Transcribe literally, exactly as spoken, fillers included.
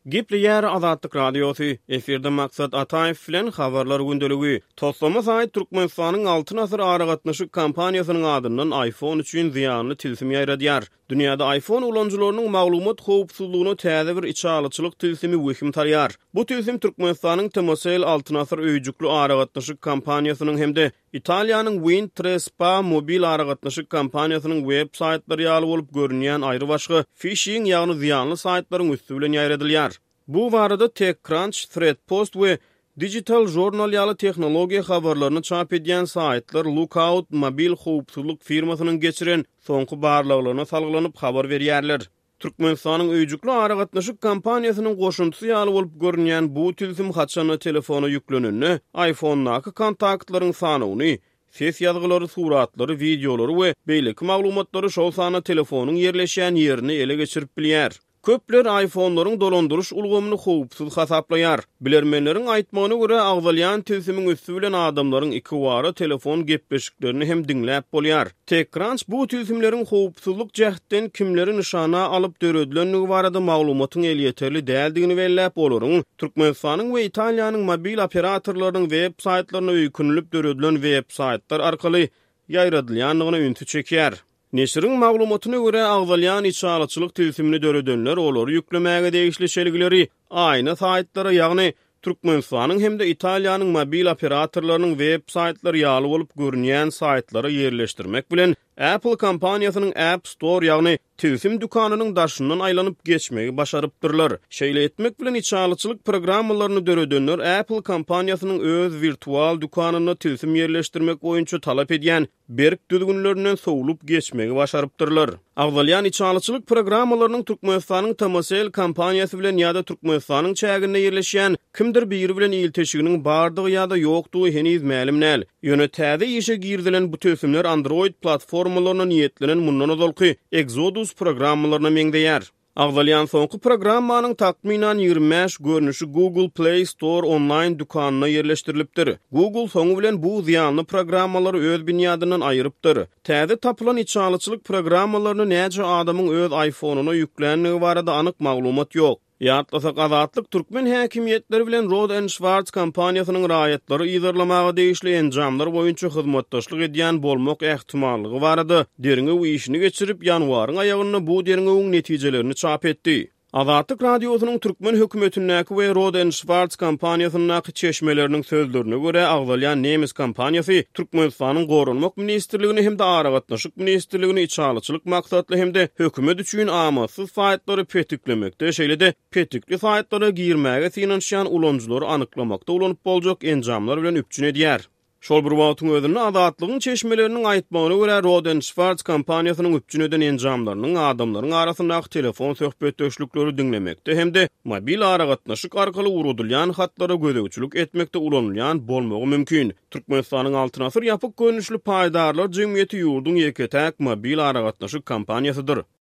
Gipli ýer Azatlyk radiosu, efirde maksat Ataýew bilen habarlar gündöligi. Toslama saýt Türkmenistanyň altyn asyr aragatnaşyk kampaniýasynyň adyndan iPhone üçin ziýanly tilsim ýaýradýar. Dünýäde iPhone ulanjylarynyň maglumat howpsuzlygyny täze bir içalyçylyk tilsimi wehim tarýar. Bu tilsim Türkmenistanyň temesel altyn asyr öýjükli aragatnaşyk kampaniýasynyň hemde Italiýanyň Wintrespa mobil aragatnaşyk kampaniýasynyň web saýtlary ýaly bolup görünýän aýry başga phishing ýagny ziýanly saýtlaryň üstü bilen ýaýradylýar. Bu barada TechCrunch, Threadpost we Digital Journal ýaly tehnologiýa habarlaryny çap edýän saýtlar Lookout mobil howpsuzlyk firmasynyň geçiren soňky barlyklaryna salgylanyp habar berýärler. Türkmenistanyň öýjükli aragatnaşyk kampaniýasynyň goşuntusy ýaly bolup görünýän bu tilsim haçany telefona ýüklenenini, iPhone-naky kontaktlaryň sanyny, ses ýazgylary, suratlary, videolary we beýleki maglumatlary şol sana telefonyň ýerleşýän ýerini ele geçirip bilýär. Köpler iPhone-laryň dolandyryş ulgamyny howpsuz hasaplaýar. Bilermenleriň aýtmagyna görä agzalýan tilsimiň üstü bilen adamlaryň iki wara telefon gepleşiklerini hem diňläp bolýar. TechCrunch bu tilsimleriň howpsuzlyk jähden kimleri nişana alyp döredilenligi barada maglumatyň el ýeterli däldigini belläp bolaryň. Türkmenistanyň we Italiýanyň mobil operatorlarynyň web saýtlaryna öýkünilip döredilen web saýtlar arkaly ýaýradylýanlygyna ünsü çekýär. Neşriň maglumatyna görä agzalýan içalyçylyk tilsimini döredenler olary ýüklemäge degişli şelgileri aýna saýtlara, ýagny Türkmenistanyň hemde Italiýanyň mobil operatorlarynyň web saýtlary ýaly bolup görünýän saýtlary ýerleşdirmek bilen Apple kompaniýasynyň App Store ýagny tilsim dukanynyň daşyndan aýlanyp geçmegi başarypdyrlar. Şeýle etmek bilen içalyçylyk programmalaryny döredenler Apple kompaniýasynyň öz virtual dukanyna tilsim ýerleşdirmek boýunça talap edýän berk düzgünlerinden sowlup geçmegi başarypdyrlar. Agzalýan içalyçylyk programmalarynyň Türkmenistanyň temesel kompaniýasy bilen ýa-da Türkmenistanyň çäginde ýerleşýän kimdir biri bilen ilteşiginiň bardygy ýa-da ýokdugy heniz ma'lum näl. Ýöne täze işe girdilen bu tilsimler Android platformalaryna niýetlenen mundan ozalky Exodus programmalaryna meňdeýär. Agzalýan soňky programmanyň takminan ýygrimi beş görnüşi Google Play Store online dukanyna ýerleşdirilipdir. Google soňu bilen bu ziýanly programmalary öz binýadyndan aýrypdyr. Täze tapylan içalyçylyk programmalaryny näçe adamyň öz iPhone-una ýüklenligi barada anyk maglumat ýok. Ýatlasak Azatlyk türkmen häkimiýetleri bilen Roth and Schwarz kompaniýasynyň raýatlary ýygyrlamaga degişli enjamlar boýunça hyzmatdaşlyk edýän bolmak ähtimallygy barada deriňe işini geçirip ýanwaryň aýagyna bu deriňe netijelerini çap etdi. Azatlyk radiosynyň türkmen hökümetiniňki we Roth and Schwarz kompaniýasynyň çeşmeleriniň sözlerine görä agzalýan nemis kompaniýasy Türkmenistanyň gorunmak ministrligini hem de aragatnaşyk ministrligini içalyçylyk maksatly hem de hökümet üçin amasyz saýtlary petiklemekde, şeýle-de petikli saýtlary girmäge finansiýan ulanjylary anyklamakda ulanyp boljak enjamlar bilen üpçün edýär. Şol bir wagtyň özünde azatlygyň çeşmeleriniň aýtmagyna görä Roth and Schwarz kompaniýasynyň üpçün eden enjamlarynyň adamlaryň arasyndaky telefon söhbetdeşlikleri dinlemekde hem de mobil aragatnaşyk arkaly urudylýan hatlara gözegçilik etmekde ulanylýan bolmagy mümkin. Türkmenistanyň altyn asyr ýapyk görnüşli paýdarlar jemgyýeti ýurduň ýeketäk mobil aragatnaşyk kompaniýasydyr.